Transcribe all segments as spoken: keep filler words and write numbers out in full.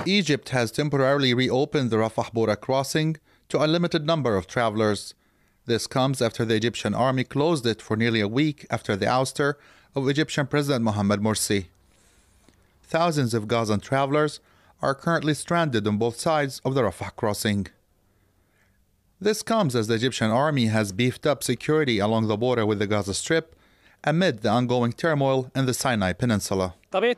Egypt has temporarily reopened the Rafah border crossing to a limited number of travelers. This comes after the Egyptian army closed it for nearly a week after the ouster of Egyptian President Mohamed Morsi. Thousands of Gazan travelers are currently stranded on both sides of the Rafah crossing. This comes as the Egyptian army has beefed up security along the border with the Gaza Strip amid the ongoing turmoil in the Sinai Peninsula.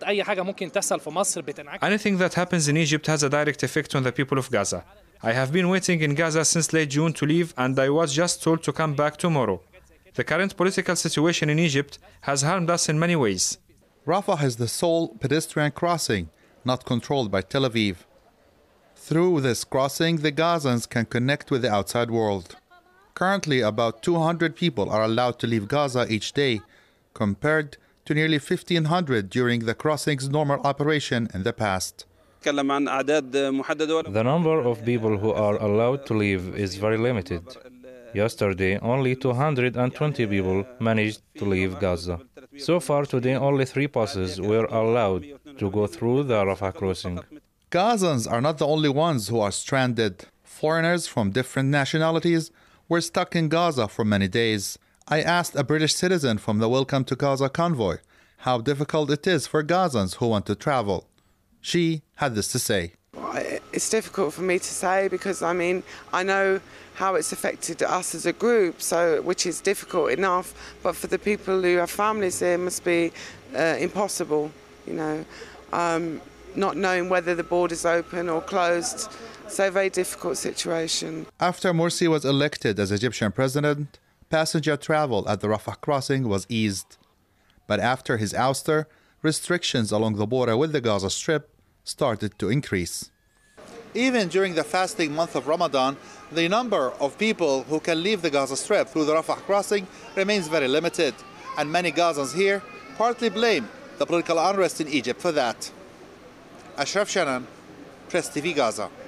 Anything that happens in Egypt has a direct effect on the people of Gaza. I have been waiting in Gaza since late June to leave, and I was just told to come back tomorrow. The current political situation in Egypt has harmed us in many ways. Rafah is the sole pedestrian crossing not controlled by Tel Aviv. Through this crossing, the Gazans can connect with the outside world. Currently, about two hundred people are allowed to leave Gaza each day, compared to nearly fifteen hundred during the crossing's normal operation in the past. The number of people who are allowed to leave is very limited. Yesterday, only two hundred twenty people managed to leave Gaza. So far today, only three buses were allowed to go through the Rafah crossing. Gazans are not the only ones who are stranded. Foreigners from different nationalities were stuck in Gaza for many days. I asked a British citizen from the Welcome to Gaza convoy how difficult it is for Gazans who want to travel. She had this to say. It's difficult for me to say because, I mean, I know how it's affected us as a group, so which is difficult enough, but for the people who have families there, it must be uh, impossible, you know, um, not knowing whether the border's open or closed. So a very difficult situation. After Morsi was elected as Egyptian president, passenger travel at the Rafah crossing was eased. But after his ouster, restrictions along the border with the Gaza Strip started to increase. Even during the fasting month of Ramadan, the number of people who can leave the Gaza Strip through the Rafah crossing remains very limited, and many Gazans here partly blame the political unrest in Egypt for that. Ashraf Shannon, Press T V Gaza.